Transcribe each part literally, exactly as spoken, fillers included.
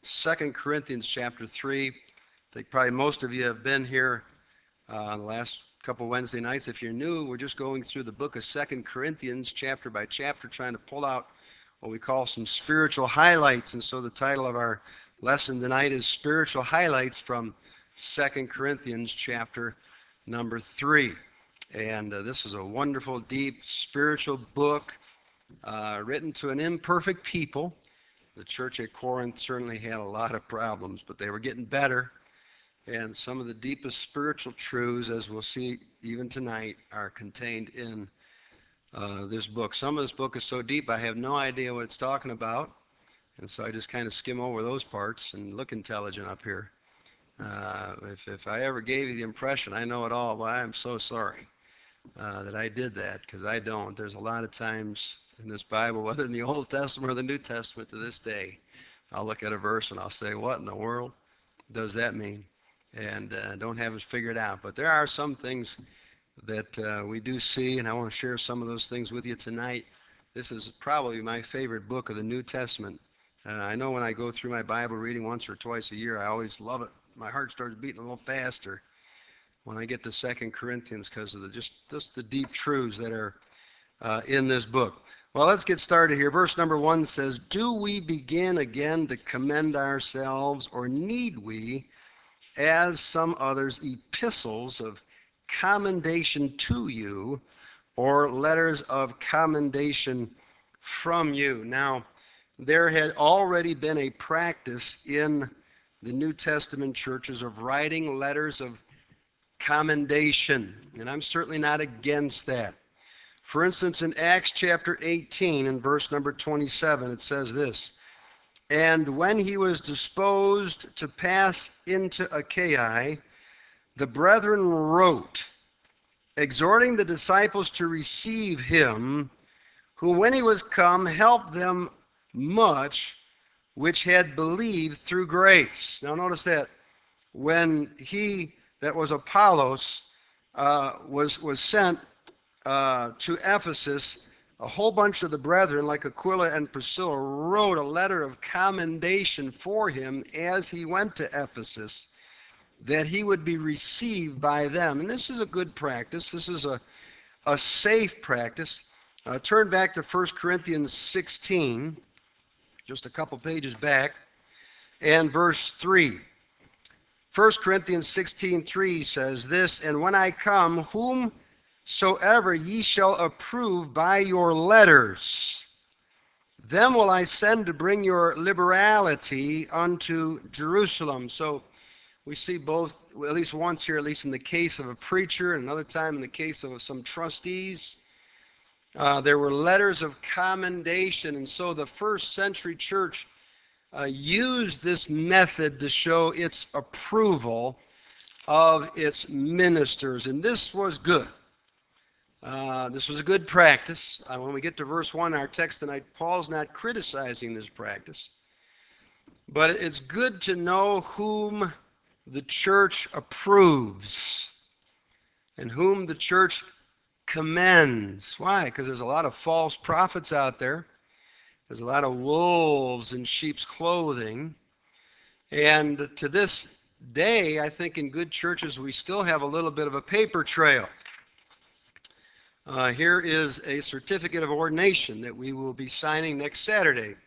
Second Corinthians chapter three. I think probably most of you have been here uh, on the last couple Wednesday nights. If you're new, we're just going through the book of Second Corinthians chapter by chapter, trying to pull out what we call some spiritual highlights. And so the title of our lesson tonight is Spiritual Highlights from Second Corinthians chapter number three. And uh, this is a wonderful, deep, spiritual book uh, written to an imperfect people. The church at Corinth certainly had a lot of problems, but they were getting better. And some of the deepest spiritual truths, as we'll see even tonight, are contained in uh, this book. Some of this book is so deep I have no idea what it's talking about. And so I just kind of skim over those parts and look intelligent up here. Uh, if, if I ever gave you the impression I know it all, well, I'm so sorry uh, that I did that, because I don't. There's a lot of times in this Bible, whether in the Old Testament or the New Testament to this day, I'll look at a verse and I'll say, what in the world does that mean? And uh, don't have it figured out. But there are some things that uh, we do see, and I want to share some of those things with you tonight. This is probably my favorite book of the New Testament. Uh, I know when I go through my Bible reading once or twice a year, I always love it. My heart starts beating a little faster when I get to Second Corinthians because of the just, just the deep truths that are uh, in this book. Well, let's get started here. Verse number one says, "Do we begin again to commend ourselves, or need we, as some others, epistles of commendation to you, or letters of commendation from you?" Now, there had already been a practice in the New Testament churches of writing letters of commendation, and I'm certainly not against that. For instance, in Acts chapter eighteen and verse number twenty-seven, it says this, "And when he was disposed to pass into Achaia, the brethren wrote, exhorting the disciples to receive him, who when he was come helped them much which had believed through grace." Now notice that when he that was Apollos uh, was, was sent uh, to Ephesus, a whole bunch of the brethren, like Aquila and Priscilla, wrote a letter of commendation for him as he went to Ephesus, that he would be received by them. And this is a good practice. This is a, a safe practice. Uh, turn back to First Corinthians sixteen, just a couple pages back, and verse three. First Corinthians sixteen three says this, "And when I come, whomsoever ye shall approve by your letters, them will I send to bring your liberality unto Jerusalem." So we see both, at least once here, at least in the case of a preacher, and another time in the case of some trustees, uh, there were letters of commendation. And so the first century church uh, used this method to show its approval of its ministers. And this was good. Uh, this was a good practice. Uh, when we get to verse one in our text tonight, Paul's not criticizing this practice. But it's good to know whom the church approves and whom the church commends. Why? Because there's a lot of false prophets out there. There's a lot of wolves in sheep's clothing. And to this day, I think in good churches we still have a little bit of a paper trail. Uh, here is a certificate of ordination that we will be signing next Saturday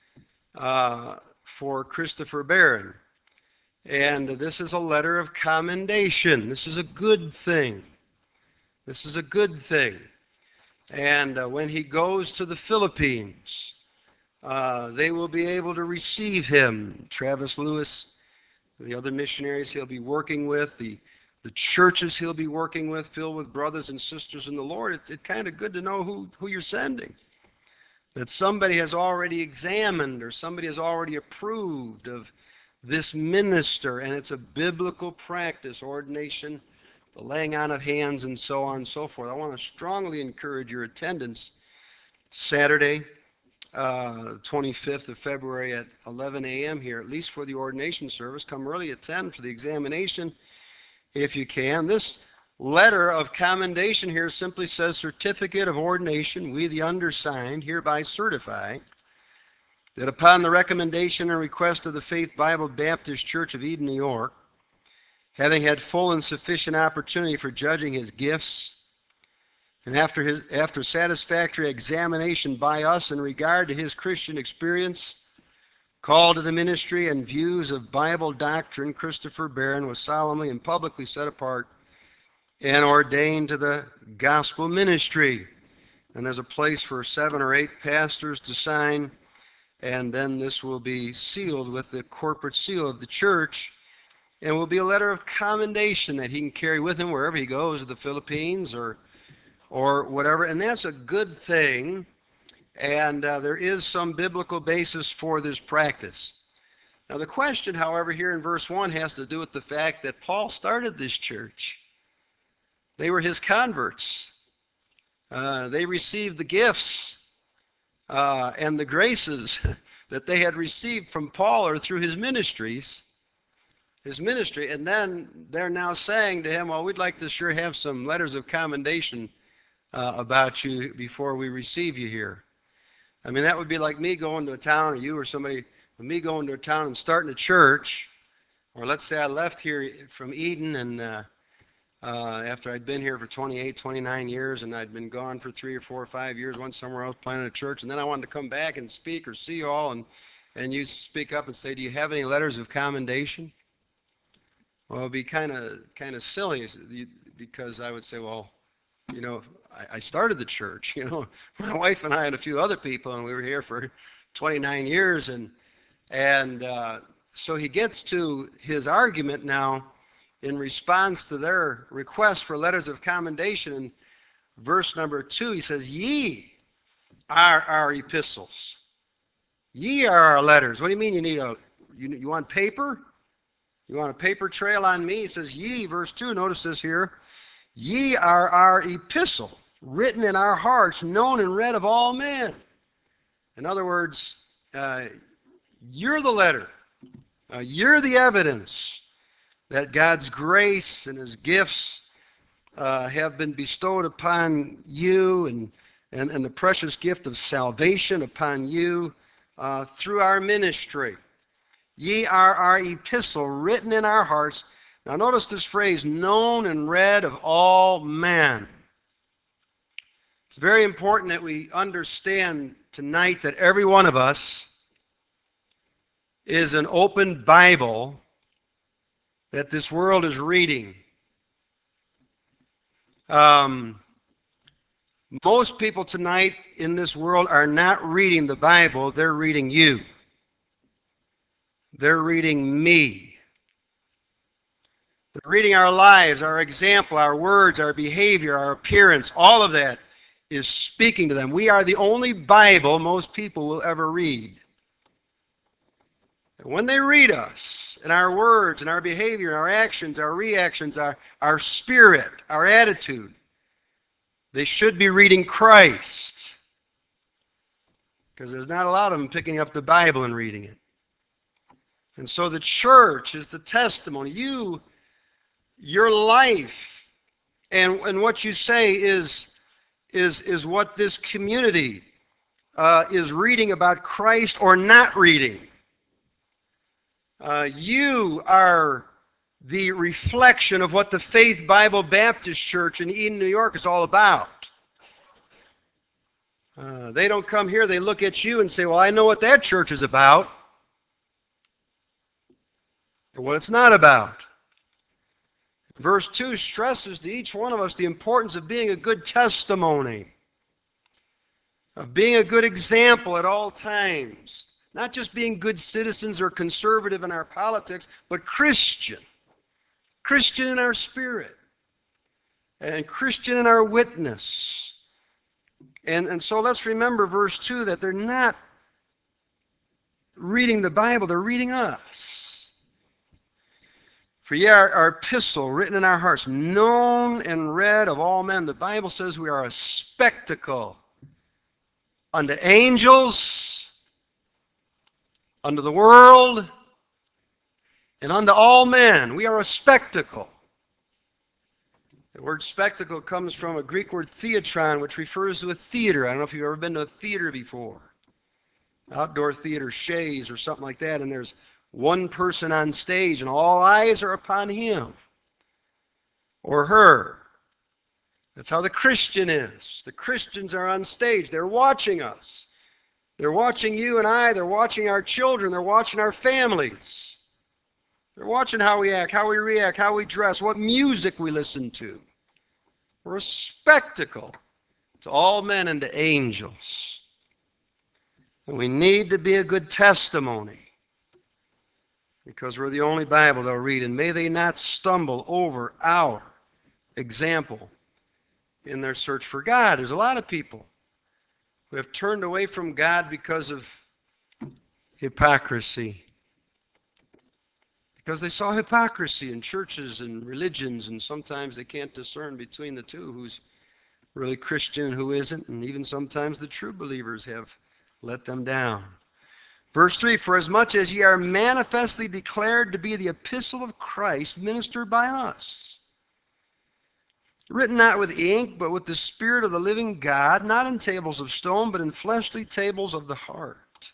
uh, for Christopher Barron. And this is a letter of commendation. This is a good thing. This is a good thing. And uh, when he goes to the Philippines, uh, they will be able to receive him. Travis Lewis, the other missionaries he'll be working with, the, the churches he'll be working with, filled with brothers and sisters in the Lord. It, it's kind of good to know who, who you're sending. That somebody has already examined or somebody has already approved of this minister, and it's a biblical practice, ordination, the laying on of hands, and so on and so forth. I want to strongly encourage your attendance Saturday, uh, twenty-fifth of February at eleven a.m. here, at least for the ordination service. Come early at ten for the examination if you can. This letter of commendation here simply says, "Certificate of ordination, we the undersigned hereby certify that upon the recommendation and request of the Faith Bible Baptist Church of Eden, New York, having had full and sufficient opportunity for judging his gifts, and after, his, after satisfactory examination by us in regard to his Christian experience, call to the ministry and views of Bible doctrine, Christopher Barron was solemnly and publicly set apart and ordained to the gospel ministry. And there's a place for seven or eight pastors to sign, and then this will be sealed with the corporate seal of the church, and will be a letter of commendation that he can carry with him wherever he goes, to the Philippines or or whatever. And that's a good thing, and uh, there is some biblical basis for this practice. Now the question, however, here in verse one has to do with the fact that Paul started this church. They were his converts. Uh, they received the gifts uh, and the graces that they had received from Paul or through his ministries, his ministry, and then they're now saying to him, well, we'd like to sure have some letters of commendation uh, about you before we receive you here. I mean, that would be like me going to a town, or you or somebody, me going to a town and starting a church, or let's say I left here from Eden and uh, uh, after I'd been here for twenty-eight, twenty-nine years, and I'd been gone for three or four or five years, went somewhere else, planted a church, and then I wanted to come back and speak or see you all, and, and you speak up and say, do you have any letters of commendation? Well, it would be kind of kind of silly, because I would say, well, you know, I, I started the church. You know, my wife and I and a few other people, and we were here for twenty-nine years, and and uh, so he gets to his argument now in response to their request for letters of commendation. In verse number two, he says, "Ye are our epistles. Ye are our letters." What do you mean? You need a you, you want paper? You want a paper trail on me? He says, "Ye," verse two. Notice this here. "Ye are our epistle, written in our hearts, known and read of all men." In other words, uh, you're the letter. Uh, you're the evidence that God's grace and his gifts uh, have been bestowed upon you, and, and, and the precious gift of salvation upon you uh, through our ministry. Ye are our epistle, written in our hearts. Now notice this phrase, known and read of all men. It's very important that we understand tonight that every one of us is an open Bible that this world is reading. Um, most people tonight in this world are not reading the Bible, they're reading you. They're reading me. They're reading our lives, our example, our words, our behavior, our appearance. All of that is speaking to them. We are the only Bible most people will ever read. And when they read us, and our words, and our behavior, our actions, our reactions, our, our spirit, our attitude, they should be reading Christ. Because there's not a lot of them picking up the Bible and reading it. And so the church is the testimony. You, your life, and, and what you say is, is, is what this community uh, is reading about Christ or not reading. Uh, you are the reflection of what the Faith Bible Baptist Church in Eden, New York is all about. Uh, they don't come here, they look at you and say, well, I know what that church is about. Or what it's not about. Verse two stresses to each one of us the importance of being a good testimony, of being a good example at all times. Not just being good citizens or conservative in our politics, but Christian. Christian in our spirit. And Christian in our witness. And, and so let's remember verse two, that they're not reading the Bible, they're reading us. For ye are our epistle, written in our hearts, known and read of all men. The Bible says we are a spectacle unto angels, unto the world, and unto all men. We are a spectacle. The word spectacle comes from a Greek word theatron, which refers to a theater. I don't know if you've ever been to a theater before. outdoor theater Shays or something like that, and there's one person on stage and all eyes are upon him or her. That's how the Christian is. The Christians are on stage. They're watching us. They're watching you and I. They're watching our children. They're watching our families. They're watching how we act, how we react, how we dress, what music we listen to. We're a spectacle to all men and to angels. And we need to be a good testimony because we're the only Bible they'll read. And may they not stumble over our example in their search for God. There's a lot of people who have turned away from God because of hypocrisy. Because they saw hypocrisy in churches and religions, and sometimes they can't discern between the two who's really Christian and who isn't, and even sometimes the true believers have let them down. Verse three, for as much as ye are manifestly declared to be the epistle of Christ ministered by us, written not with ink, but with the Spirit of the living God, not in tables of stone, but in fleshly tables of the heart.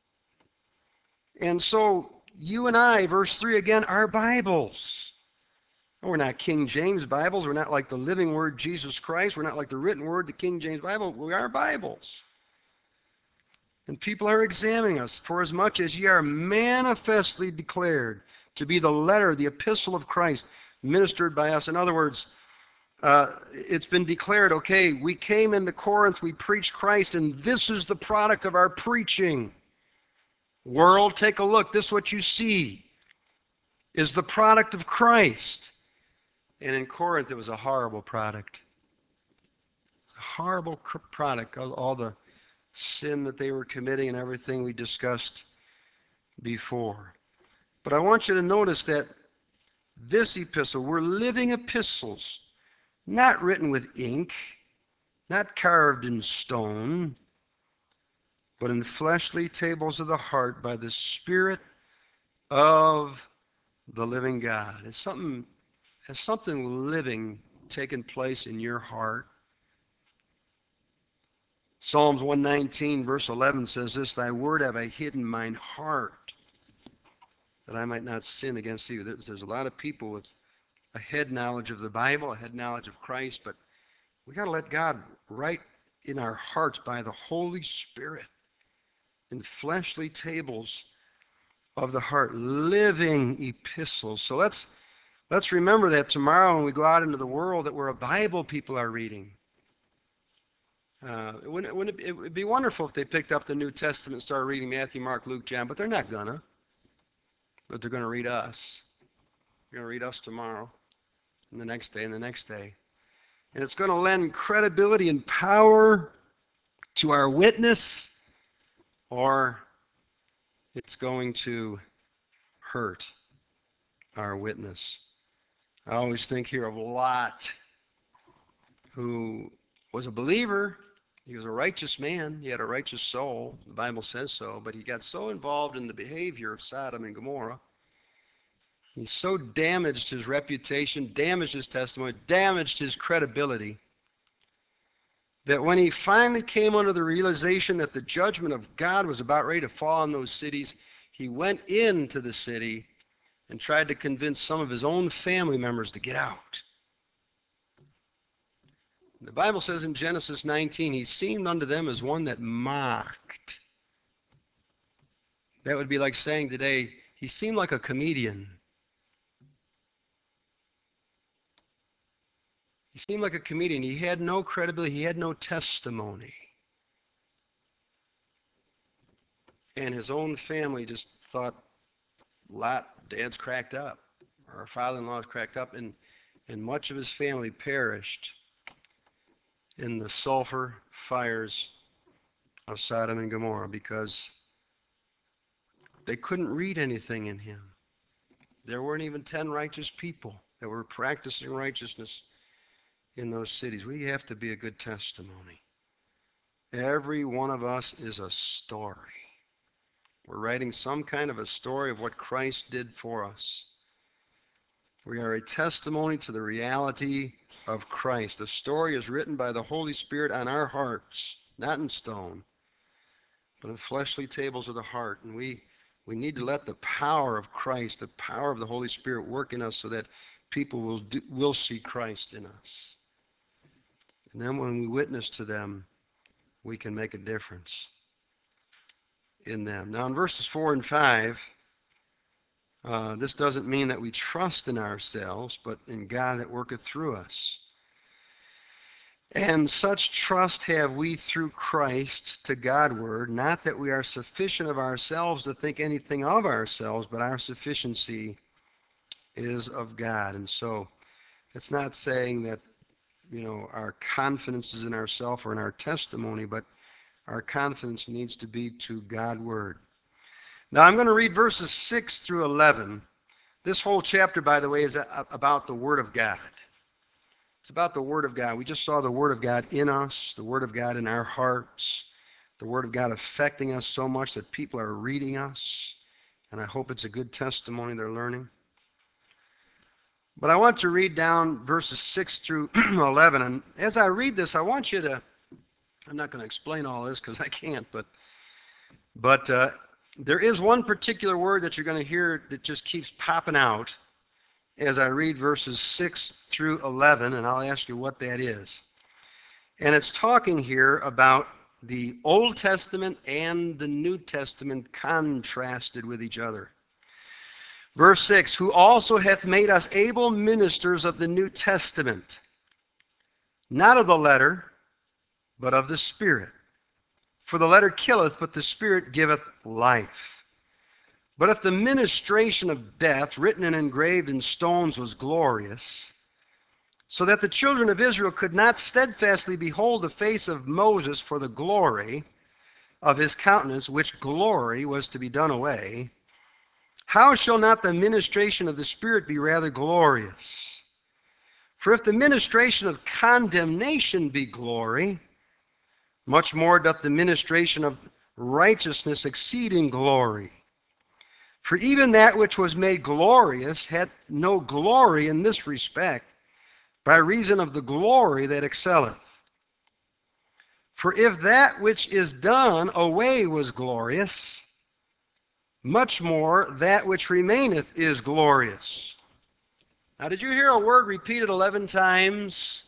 And so you and I, verse three again, are Bibles. We're not King James Bibles. We're not like the living word Jesus Christ. We're not like the written word, the King James Bible. We are Bibles. And people are examining us. For as much as ye are manifestly declared to be the letter, the epistle of Christ, ministered by us. In other words, uh, it's been declared, okay, we came into Corinth, we preached Christ, and this is the product of our preaching. World, take a look. This, what you see, is the product of Christ. And in Corinth, it was a horrible product. A horrible product of all the sin that they were committing and everything we discussed before. But I want you to notice that this epistle, we're living epistles, not written with ink, not carved in stone, but in fleshly tables of the heart by the Spirit of the living God. It's something, has something living taken place in your heart? Psalms one nineteen, verse eleven says this, thy word have I hid in mine heart, that I might not sin against thee. There's a lot of people with a head knowledge of the Bible, a head knowledge of Christ, but we got to let God write in our hearts by the Holy Spirit in fleshly tables of the heart, living epistles. So let's let's remember that tomorrow when we go out into the world that we're a Bible people are reading. Uh, wouldn't, wouldn't it, it would be wonderful if they picked up the New Testament and started reading Matthew, Mark, Luke, John, but they're not gonna. But they're going to read us. They're going to read us tomorrow, and the next day, and the next day. And it's going to lend credibility and power to our witness, or it's going to hurt our witness. I always think here of Lot, who was a believer. He was a righteous man. He had a righteous soul. The Bible says so. But he got so involved in the behavior of Sodom and Gomorrah. He so damaged his reputation, damaged his testimony, damaged his credibility, that when he finally came under the realization that the judgment of God was about ready to fall on those cities, he went into the city and tried to convince some of his own family members to get out. The Bible says in Genesis nineteen, he seemed unto them as one that mocked. That would be like saying today, he seemed like a comedian. He seemed like a comedian. He had no credibility. He had no testimony. And his own family just thought, Lot, Dad's cracked up. Our father-in-law's cracked up. And, and much of his family perished in the sulfur fires of Sodom and Gomorrah because they couldn't read anything in him. There weren't even ten righteous people that were practicing righteousness in those cities. We have to be a good testimony. Every one of us is a story. We're writing some kind of a story of what Christ did for us. We are a testimony to the reality of Christ. The story is written by the Holy Spirit on our hearts, not in stone. but of fleshly tables of the heart. And we, we need to let the power of Christ, the power of the Holy Spirit work in us so that people will, do, will see Christ in us. And then when we witness to them, we can make a difference in them. Now in verses four and five, uh, this doesn't mean that we trust in ourselves, but in God that worketh through us. And such trust have we through Christ to Godward, not that we are sufficient of ourselves to think anything of ourselves, but our sufficiency is of God. And so it's not saying that, you know, our confidence is in ourselves or in our testimony, but our confidence needs to be to Godward. Now I'm going to read verses six through eleven. This whole chapter, by the way, is about the Word of God. It's about the Word of God. We just saw the Word of God in us, the Word of God in our hearts, the Word of God affecting us so much that people are reading us. And I hope it's a good testimony they're learning. But I want to read down verses six through eleven. And as I read this, I want you to, I'm not going to explain all this because I can't, but, but uh, there is one particular word that you're going to hear that just keeps popping out as I read verses six through eleven, and I'll ask you what that is. And it's talking here about the Old Testament and the New Testament contrasted with each other. Verse six, who also hath made us able ministers of the New Testament, not of the letter, but of the Spirit. For the letter killeth, but the Spirit giveth life. But if the ministration of death, written and engraved in stones, was glorious, so that the children of Israel could not steadfastly behold the face of Moses for the glory of his countenance, which glory was to be done away, how shall not the ministration of the Spirit be rather glorious? For if the ministration of condemnation be glory, much more doth the ministration of righteousness exceed in glory. For even that which was made glorious had no glory in this respect, by reason of the glory that excelleth. For if that which is done away was glorious, much more that which remaineth is glorious. Now, did you hear a word repeated eleven times?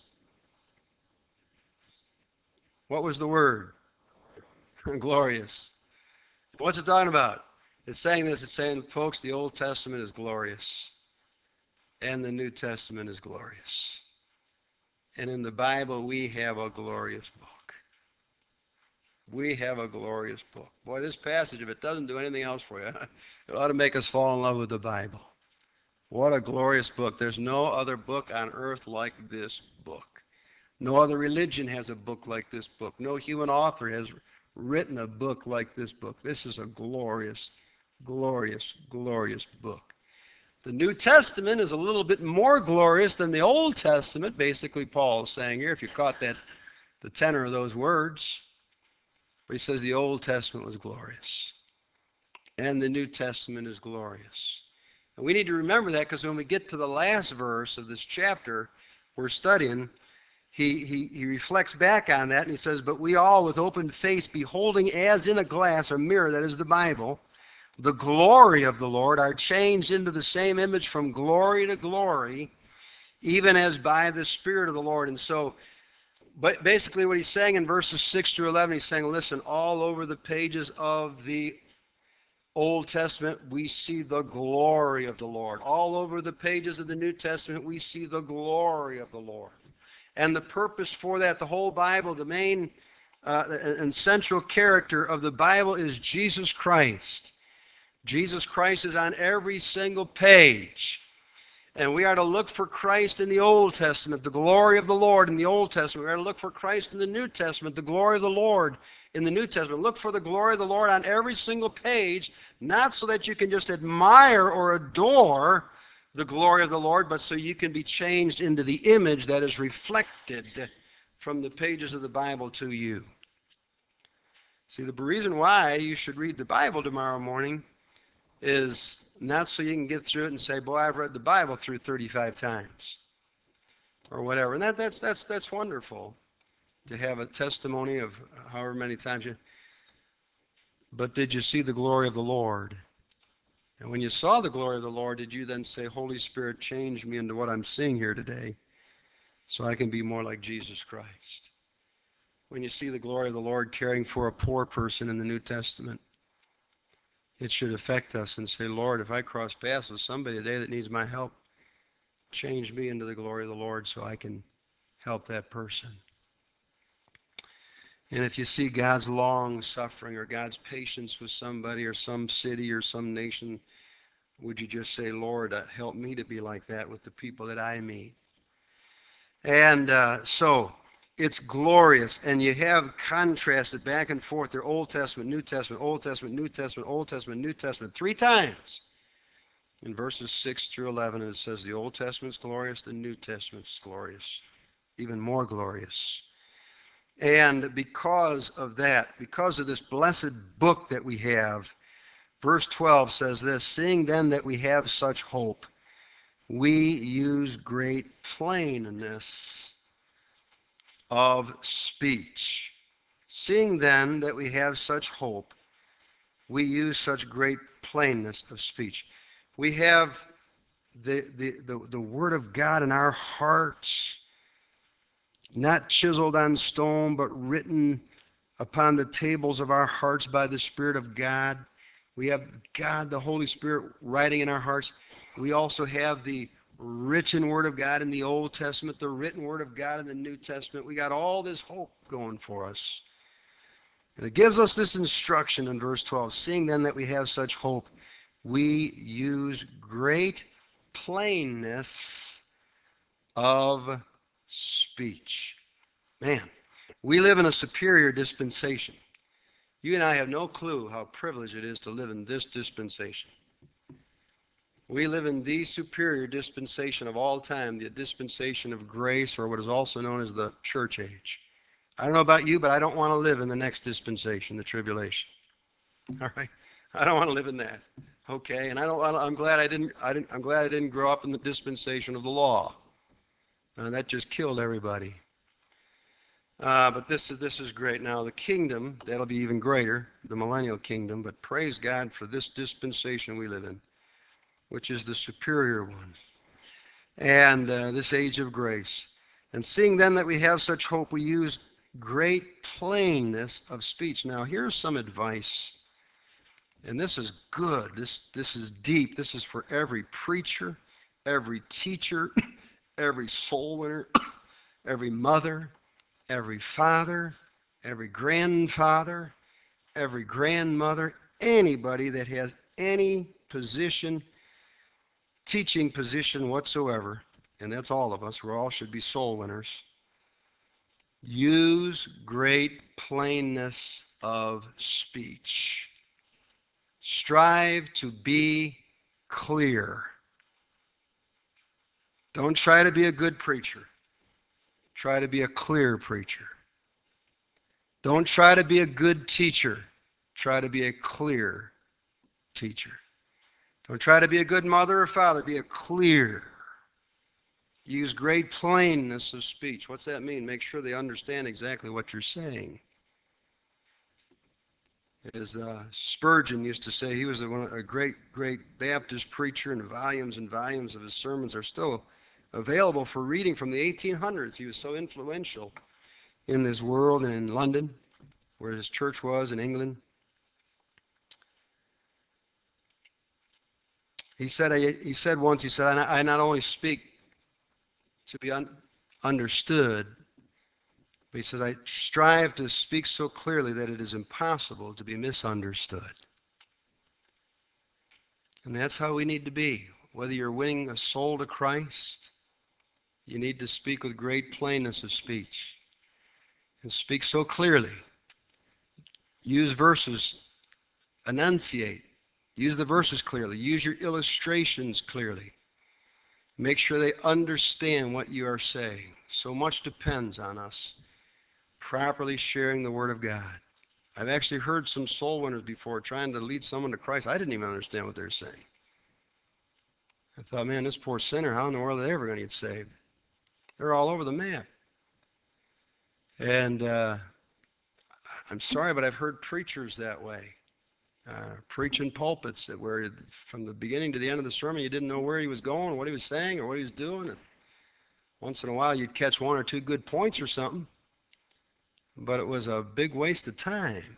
What was the word? Glorious. What's it talking about? It's saying this, it's saying, folks, the Old Testament is glorious, and the New Testament is glorious. And in the Bible, we have a glorious book. We have a glorious book. Boy, this passage, if it doesn't do anything else for you, it ought to make us fall in love with the Bible. What a glorious book. There's no other book on earth like this book. No other religion has a book like this book. No human author has written a book like this book. This is a glorious, glorious, glorious book. The New Testament is a little bit more glorious than the Old Testament. Basically, Paul is saying here, if you caught that, the tenor of those words. But he says the Old Testament was glorious, and the New Testament is glorious. And we need to remember that, because when we get to the last verse of this chapter we're studying, he, he, he reflects back on that, and he says, but we all with open face, beholding as in a glass, a mirror, that is the Bible, the glory of the Lord, are changed into the same image from glory to glory, even as by the Spirit of the Lord. And so, but basically what he's saying in verses six through eleven, he's saying, listen, all over the pages of the Old Testament, we see the glory of the Lord. All over the pages of the New Testament, we see the glory of the Lord. And the purpose for that, the whole Bible, the main uh, and central character of the Bible is Jesus Christ. Jesus Christ is on every single page. And we are to look for Christ in the Old Testament, the glory of the Lord in the Old Testament. We are to look for Christ in the New Testament, the glory of the Lord in the New Testament. Look for the glory of the Lord on every single page, not so that you can just admire or adore the glory of the Lord, but so you can be changed into the image that is reflected from the pages of the Bible to you. See, the reason why you should read the Bible tomorrow morning is not so you can get through it and say, boy, I've read the Bible through thirty-five times or whatever. And that, that's, that's, that's wonderful to have a testimony of however many times you... But did you see the glory of the Lord? And when you saw the glory of the Lord, did you then say, Holy Spirit, change me into what I'm seeing here today so I can be more like Jesus Christ? When you see the glory of the Lord caring for a poor person in the New Testament, it should affect us and say, Lord, if I cross paths with somebody today that needs my help, change me into the glory of the Lord so I can help that person. And if you see God's long suffering or God's patience with somebody or some city or some nation, would you just say, Lord, uh, help me to be like that with the people that I meet? And uh, so it's glorious. And you have contrasted back and forth their Old Testament, New Testament, Old Testament, New Testament, Old Testament, New Testament, three times. In verses six through eleven, it says the Old Testament's glorious, the New Testament's glorious, even more glorious. And because of that, because of this blessed book that we have, verse twelve says this, seeing then that we have such hope, we use great plainness of speech. Seeing then that we have such hope, we use such great plainness of speech. We have the, the, the, the Word of God in our hearts, not chiseled on stone, but written upon the tables of our hearts by the Spirit of God. We have God, the Holy Spirit, writing in our hearts. We also have the written Word of God in the Old Testament, the written Word of God in the New Testament. We got all this hope going for us. And it gives us this instruction in verse twelve, seeing then that we have such hope, we use great plainness of speech. Man, we live in a superior dispensation. You and I have no clue how privileged it is to live in this dispensation. We live in the superior dispensation of all time, the dispensation of grace, or what is also known as the church age. I don't know about you, but I don't want to live in the next dispensation, the tribulation. All right, I don't want to live in that. Okay, and I don't. I'm glad I didn't. I didn't. I'm glad I didn't grow up in the dispensation of the law. Uh, that just killed everybody. Uh, but this is this is great. Now the kingdom, that'll be even greater, the millennial kingdom. But praise God for this dispensation we live in, which is the superior one, and uh, this age of grace. And seeing then that we have such hope, we use great plainness of speech. Now here's some advice, and this is good. This this is deep. This is for every preacher, every teacher, every soul winner, every mother, every father, every grandfather, every grandmother, anybody that has any position, teaching position whatsoever, and that's all of us, we all should be soul winners. Use great plainness of speech. Strive to be clear. Don't try to be a good preacher. Try to be a clear preacher. Don't try to be a good teacher. Try to be a clear teacher. Don't try to be a good mother or father. Be a clear. Use great plainness of speech. What's that mean? Make sure they understand exactly what you're saying. As uh, Spurgeon used to say, he was a, a great, great Baptist preacher, and volumes and volumes of his sermons are still available for reading from the eighteen hundreds. He was so influential in this world and in London, where his church was, in England. He said, he said once, he said, I not only speak to be un- understood, but he says, I strive to speak so clearly that it is impossible to be misunderstood. And that's how we need to be. Whether you're winning a soul to Christ, you need to speak with great plainness of speech. And speak so clearly. Use verses, enunciate. Use the verses clearly. Use your illustrations clearly. Make sure they understand what you are saying. So much depends on us properly sharing the Word of God. I've actually heard some soul winners before trying to lead someone to Christ. I didn't even understand what they were saying. I thought, man, this poor sinner, how in the world are they ever going to get saved? They're all over the map. And uh, I'm sorry, but I've heard preachers that way. uh, preaching pulpits that were from the beginning to the end of the sermon, you didn't know where he was going, what he was saying, or what he was doing. And once in a while, you'd catch one or two good points or something, but it was a big waste of time.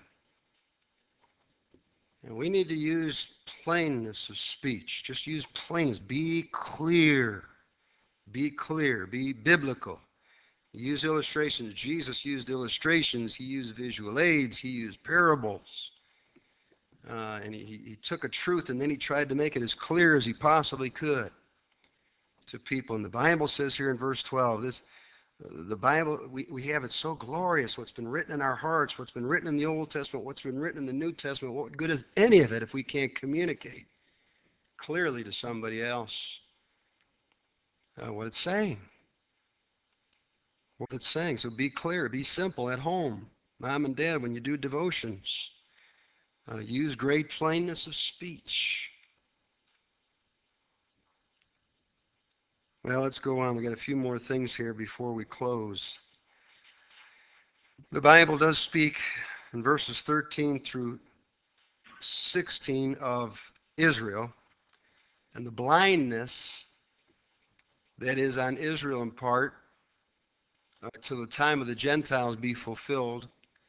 And we need to use plainness of speech. Just use plainness. Be clear. Be clear. Be biblical. Use illustrations. Jesus used illustrations. He used visual aids. He used parables. Uh, and he, he took a truth and then he tried to make it as clear as he possibly could to people. And the Bible says here in verse twelve, this, the Bible, we, we have it so glorious, what's been written in our hearts, what's been written in the Old Testament, what's been written in the New Testament. What good is any of it if we can't communicate clearly to somebody else uh, what it's saying? What it's saying. So be clear, be simple at home. Mom and Dad, when you do devotions, uh, use great plainness of speech. Well, let's go on. We've got a few more things here before we close. The Bible does speak in verses thirteen through sixteen of Israel and the blindness that is on Israel in part uh, till the time of the Gentiles be fulfilled.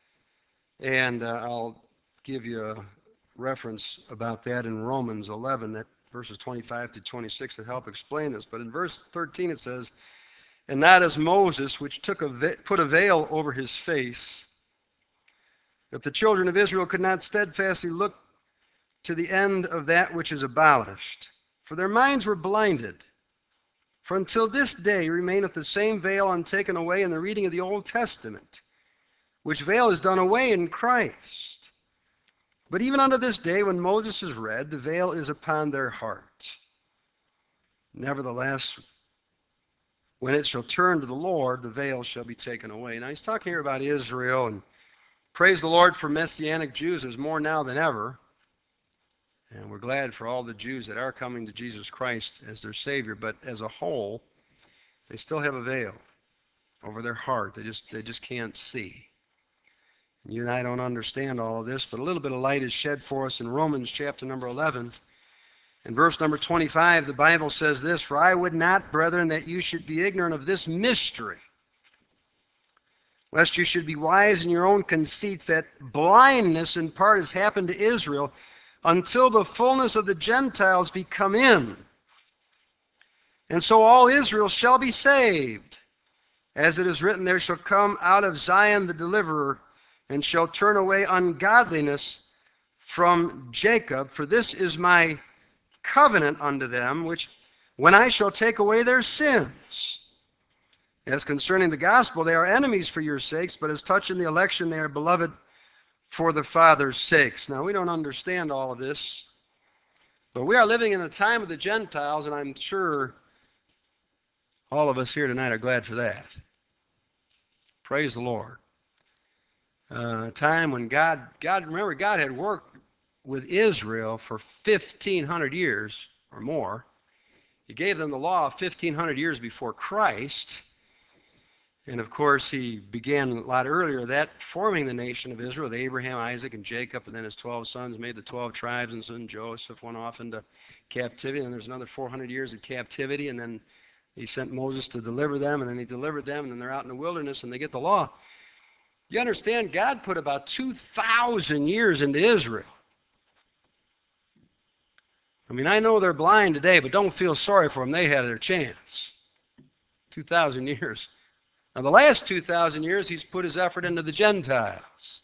And uh, I'll give you a reference about that in Romans eleven, that verses twenty-five to twenty-six that help explain this. But in verse thirteen it says, "And not as Moses, which took a ve- put a veil over his face, that the children of Israel could not steadfastly look to the end of that which is abolished. For their minds were blinded. For until this day remaineth the same veil untaken away in the reading of the Old Testament, which veil is done away in Christ. But even unto this day, when Moses is read, the veil is upon their heart. Nevertheless, when it shall turn to the Lord, the veil shall be taken away." Now he's talking here about Israel, and praise the Lord for Messianic Jews. There's more now than ever. And we're glad for all the Jews that are coming to Jesus Christ as their Savior. But as a whole, they still have a veil over their heart. They just, they just can't see. You and I don't understand all of this, but a little bit of light is shed for us in Romans chapter number eleven. In verse number twenty-five, the Bible says this, "For I would not, brethren, that you should be ignorant of this mystery, lest you should be wise in your own conceits, that blindness in part has happened to Israel, until the fullness of the Gentiles be come in. And so all Israel shall be saved. As it is written, there shall come out of Zion the deliverer, and shall turn away ungodliness from Jacob. For this is my covenant unto them, which when I shall take away their sins. As concerning the gospel, they are enemies for your sakes, but as touching the election, they are beloved for the Father's sakes." Now, we don't understand all of this, but we are living in the time of the Gentiles, and I'm sure all of us here tonight are glad for that. Praise the Lord. Uh, a time when God, God, remember, God had worked with Israel for fifteen hundred years or more. He gave them the law fifteen hundred years before Christ. And of course, he began a lot earlier that, forming the nation of Israel with Abraham, Isaac, and Jacob, and then his twelve sons made the twelve tribes, and son Joseph went off into captivity, and there's another four hundred years of captivity, and then he sent Moses to deliver them, and then he delivered them, and then they're out in the wilderness, and they get the law. You understand, God put about two thousand years into Israel. I mean, I know they're blind today, but don't feel sorry for them. They had their chance. two thousand years. Now, the last two thousand years, he's put his effort into the Gentiles.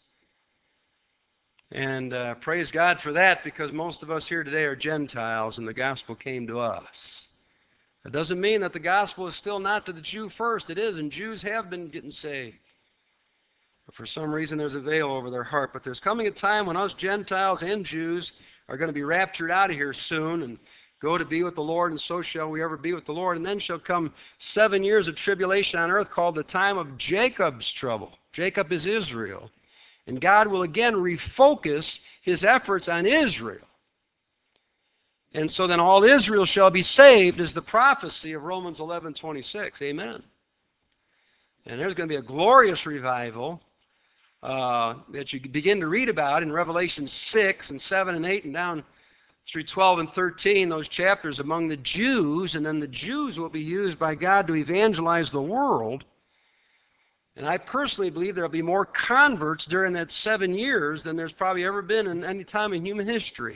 And uh, praise God for that, because most of us here today are Gentiles, and the gospel came to us. That doesn't mean that the gospel is still not to the Jew first. It is, and Jews have been getting saved. But for some reason, there's a veil over their heart. But there's coming a time when us Gentiles and Jews are going to be raptured out of here soon and go to be with the Lord, and so shall we ever be with the Lord. And then shall come seven years of tribulation on earth called the time of Jacob's trouble. Jacob is Israel. And God will again refocus his efforts on Israel. And so then all Israel shall be saved is the prophecy of Romans eleven twenty-six. Amen. And there's going to be a glorious revival uh, that you begin to read about in Revelation six and seven and eight and down through twelve and thirteen, those chapters among the Jews, and then the Jews will be used by God to evangelize the world. And I personally believe there will be more converts during that seven years than there's probably ever been in any time in human history.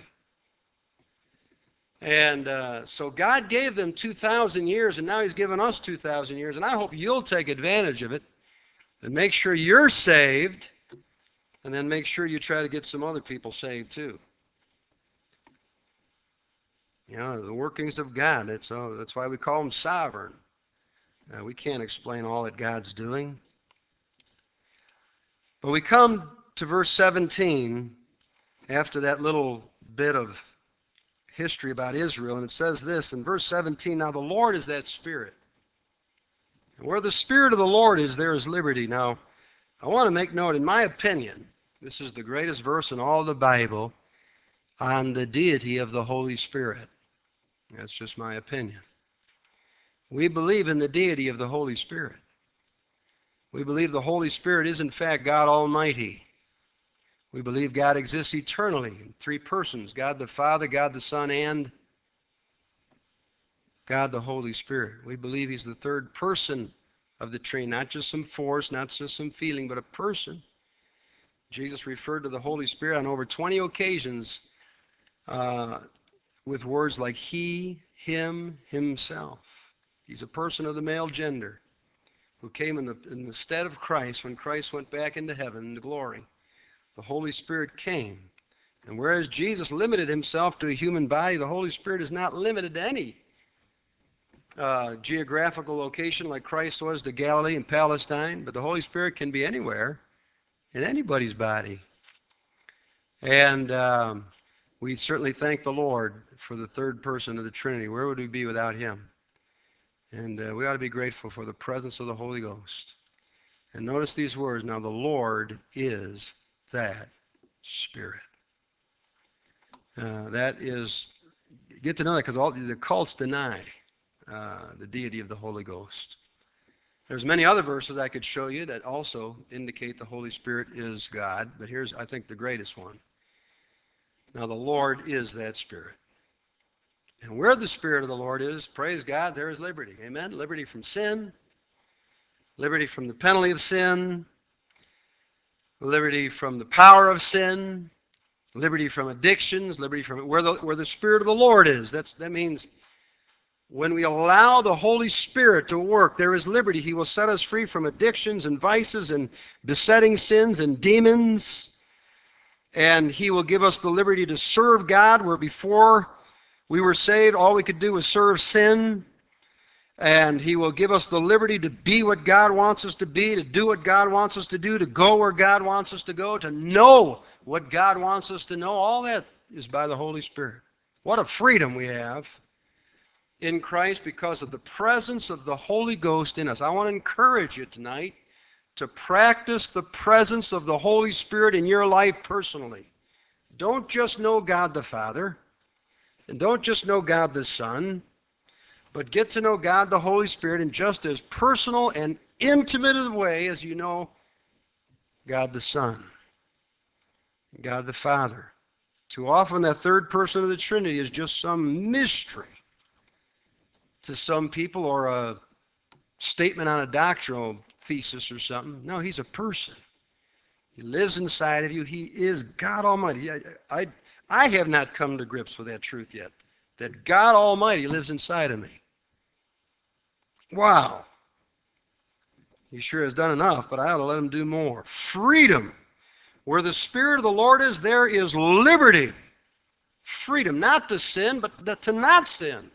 And uh, so God gave them two thousand years, and now He's given us two thousand years, and I hope you'll take advantage of it and make sure you're saved, and then make sure you try to get some other people saved too. You know, the workings of God, that's, uh, that's why we call Him sovereign. Uh, we can't explain all that God's doing. But we come to verse seventeen, after that little bit of history about Israel, and it says this in verse seventeen, now the Lord is that Spirit. And where the Spirit of the Lord is, there is liberty. Now, I want to make note, in my opinion, this is the greatest verse in all the Bible on the deity of the Holy Spirit. That's just my opinion. We believe in the deity of the Holy Spirit. We believe the Holy Spirit is in fact God Almighty. We believe God exists eternally in three persons, God the Father, God the Son, and God the Holy Spirit. We believe He's the third person of the Trinity, not just some force, not just some feeling, but a person. Jesus referred to the Holy Spirit on over twenty occasions uh, with words like He, Him, Himself. He's a person of the male gender who came in the, in the stead of Christ when Christ went back into heaven into glory. The Holy Spirit came. And whereas Jesus limited Himself to a human body, the Holy Spirit is not limited to any uh, geographical location like Christ was to Galilee and Palestine, but the Holy Spirit can be anywhere in anybody's body. And um, we certainly thank the Lord for the third person of the Trinity. Where would we be without Him? And uh, we ought to be grateful for the presence of the Holy Ghost. And notice these words, now the Lord is that Spirit. Uh, that is, get to know that because all the cults deny uh, the deity of the Holy Ghost. There's many other verses I could show you that also indicate the Holy Spirit is God, but here's, I think, the greatest one. Now the Lord is that Spirit. And where the Spirit of the Lord is, praise God, there is liberty. Amen? Liberty from sin, liberty from the penalty of sin, liberty from the power of sin, liberty from addictions, liberty from where the, where the Spirit of the Lord is. That's, that means when we allow the Holy Spirit to work, there is liberty. He will set us free from addictions and vices and besetting sins and demons. And He will give us the liberty to serve God where before we were saved, all we could do was serve sin. And He will give us the liberty to be what God wants us to be, to do what God wants us to do, to go where God wants us to go, to know what God wants us to know. All that is by the Holy Spirit. What a freedom we have in Christ because of the presence of the Holy Ghost in us. I want to encourage you tonight to practice the presence of the Holy Spirit in your life personally. Don't just know God the Father, and don't just know God the Son, but get to know God the Holy Spirit in just as personal and intimate a way as you know God the Son, God the Father. Too often that third person of the Trinity is just some mystery to some people or a statement on a doctrinal thesis or something. No, He's a person. He lives inside of you. He is God Almighty. I, I, I have not come to grips with that truth yet, that God Almighty lives inside of me. Wow. He sure has done enough, but I ought to let Him do more. Freedom. Where the Spirit of the Lord is, there is liberty. Freedom, not to sin, but to not sin.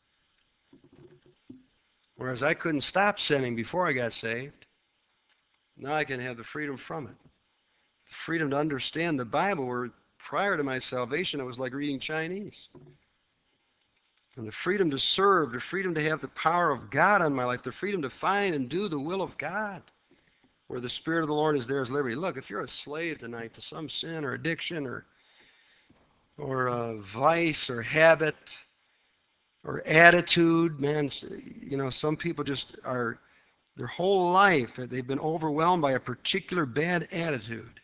Whereas I couldn't stop sinning before I got saved, now I can have the freedom from it. The freedom to understand the Bible, where prior to my salvation, it was like reading Chinese. And the freedom to serve, the freedom to have the power of God on my life, the freedom to find and do the will of God. Where the Spirit of the Lord is, there is liberty. Look, if you're a slave tonight to some sin or addiction or, or a vice or habit or attitude, man, you know, some people just are Their whole life, they've been overwhelmed by a particular bad attitude.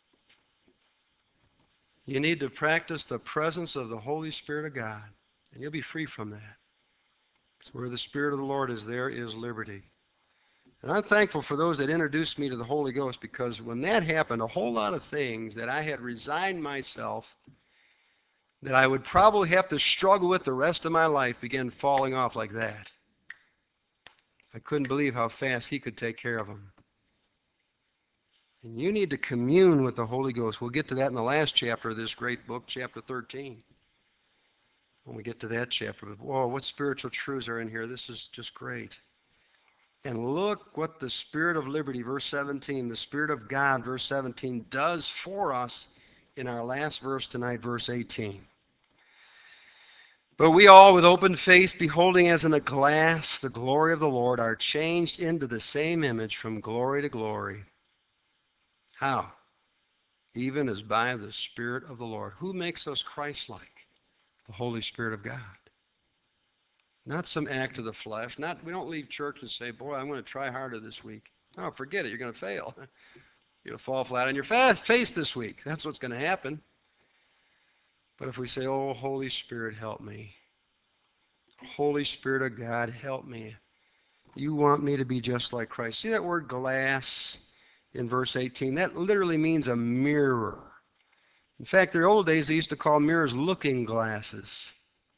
You need to practice the presence of the Holy Spirit of God, and you'll be free from that. Where the Spirit of the Lord is, there is liberty. And I'm thankful for those that introduced me to the Holy Ghost, because when that happened, a whole lot of things that I had resigned myself, that I would probably have to struggle with the rest of my life, began falling off like that. I couldn't believe how fast he could take care of them. And you need to commune with the Holy Ghost. We'll get to that in the last chapter of this great book, chapter thirteen. When we get to that chapter, but whoa, what spiritual truths are in here. This is just great. And look what the Spirit of liberty, verse seventeen, the Spirit of God, verse seventeen, does for us in our last verse tonight, verse eighteen. But we all, with open face, beholding as in a glass the glory of the Lord, are changed into the same image from glory to glory. How? Even as by the Spirit of the Lord. Who makes us Christ-like? The Holy Spirit of God. Not some act of the flesh. Not, we don't leave church and say, boy, I'm going to try harder this week. No, forget it. You're going to fail. You're going to fall flat on your face this week. That's what's going to happen. But if we say, oh, Holy Spirit, help me. Holy Spirit of God, help me. You want me to be just like Christ. See that word glass in verse eighteen? That literally means a mirror. In fact, in the old days, they used to call mirrors looking glasses.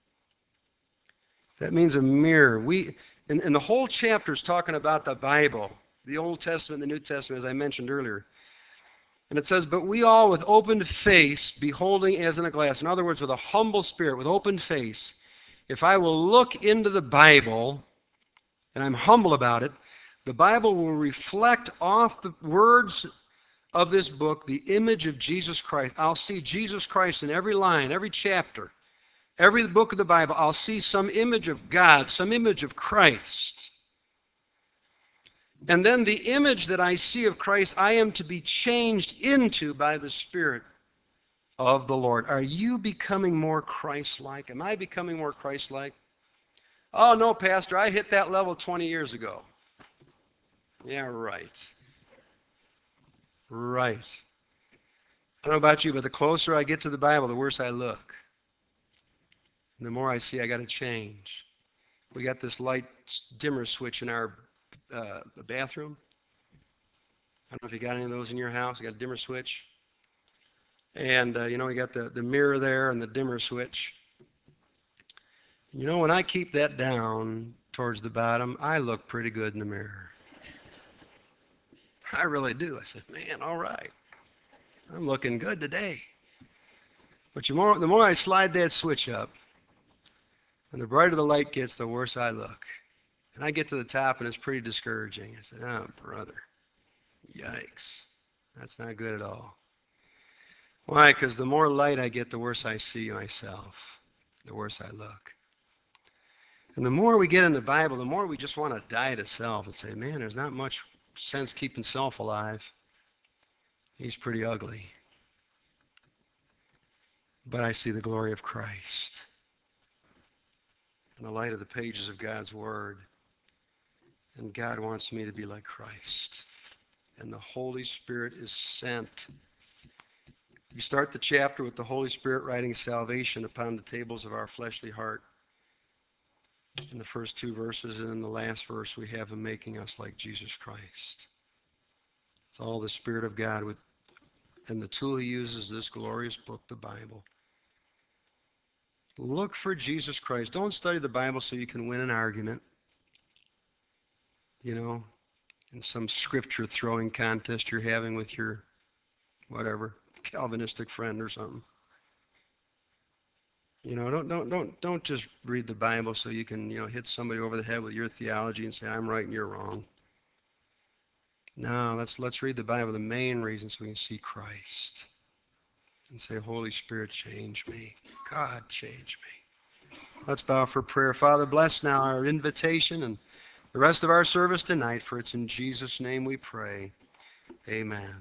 That means a mirror. We, and, and the whole chapter is talking about the Bible, the Old Testament and the New Testament, as I mentioned earlier. And it says, but we all with open face, beholding as in a glass. In other words, with a humble spirit, with open face. If I will look into the Bible, and I'm humble about it, the Bible will reflect off the words of this book the image of Jesus Christ. I'll see Jesus Christ in every line, every chapter, every book of the Bible. I'll see some image of God, some image of Christ. And then the image that I see of Christ, I am to be changed into by the Spirit of the Lord. Are you becoming more Christ-like? Am I becoming more Christ-like? Oh, no, Pastor, I hit that level twenty years ago. Yeah, right. Right. I don't know about you, but the closer I get to the Bible, the worse I look. And the more I see I got to change. We got this light dimmer switch in our uh, bathroom. I don't know if you got any of those in your house. You got a dimmer switch. And, uh, you know, we got the, the mirror there and the dimmer switch. You know, when I keep that down towards the bottom, I look pretty good in the mirror. I really do. I said, man, all right. I'm looking good today. But the more, the more I slide that switch up, and the brighter the light gets, the worse I look. And I get to the top, and it's pretty discouraging. I said, oh, brother, yikes. That's not good at all. Why? Because the more light I get, the worse I see myself, the worse I look. And the more we get in the Bible, the more we just want to die to self and say, man, there's not much sense keeping self alive. He's pretty ugly. But I see the glory of Christ in the light of the pages of God's Word. And God wants me to be like Christ. And the Holy Spirit is sent. We start the chapter with the Holy Spirit writing salvation upon the tables of our fleshly heart. In the first two verses, and in the last verse, we have him making us like Jesus Christ. It's all the Spirit of God, with, and the tool he uses, this glorious book, the Bible. Look for Jesus Christ. Don't study the Bible so you can win an argument, you know, in some scripture throwing contest you're having with your, whatever, Calvinistic friend or something. You know, don't don't don't don't just read the Bible so you can, you know, hit somebody over the head with your theology and say I'm right and you're wrong. No, let's let's read the Bible. The main reason so we can see Christ and say, Holy Spirit, change me. God, change me. Let's bow for prayer. Father, bless now our invitation and the rest of our service tonight, for it's in Jesus' name we pray. Amen.